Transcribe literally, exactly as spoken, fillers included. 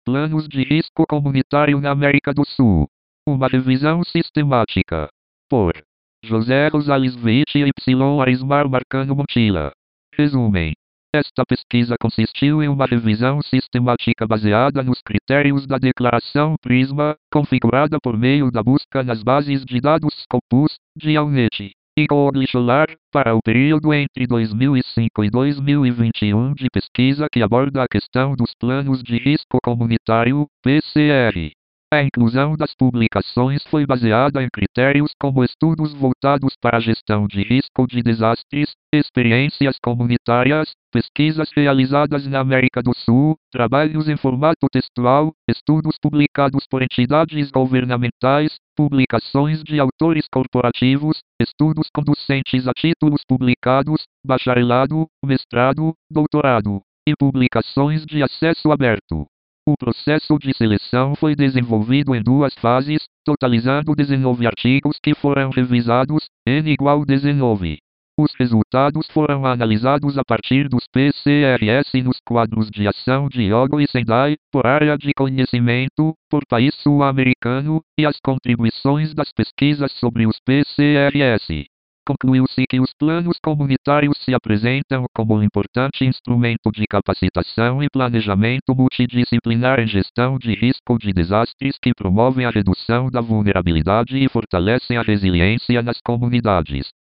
Planos de risco comunitário na América do Sul. Uma revisão sistemática. Por José Rosales Veit e Y. Arismar Marcano Montilla. Resumem. Esta pesquisa consistiu em uma revisão sistemática baseada nos critérios da Declaração PRISMA, configurada por meio da busca nas bases de dados Scopus, de Alnet e Cognisholar, para o período entre dois mil e cinco e dois mil e vinte e um de pesquisa que aborda a questão dos planos de risco comunitário, P C R. A inclusão das publicações foi baseada em critérios como estudos voltados para a gestão de risco de desastres, experiências comunitárias, pesquisas realizadas na América do Sul, trabalhos em formato textual, estudos publicados por entidades governamentais, publicações de autores corporativos, estudos conducentes a títulos publicados, bacharelado, mestrado, doutorado, e publicações de acesso aberto. O processo de seleção foi desenvolvido em duas fases, totalizando dezenove artigos que foram revisados, N igual dezenove. Os resultados foram analisados a partir dos P C R S nos quadros de ação de Hyogo e Sendai, por área de conhecimento, por país sul-americano, e as contribuições das pesquisas sobre os P C R S. Concluiu-se que os planos comunitários se apresentam como um importante instrumento de capacitação e planejamento multidisciplinar em gestão de risco de desastres que promovem a redução da vulnerabilidade e fortalecem a resiliência nas comunidades.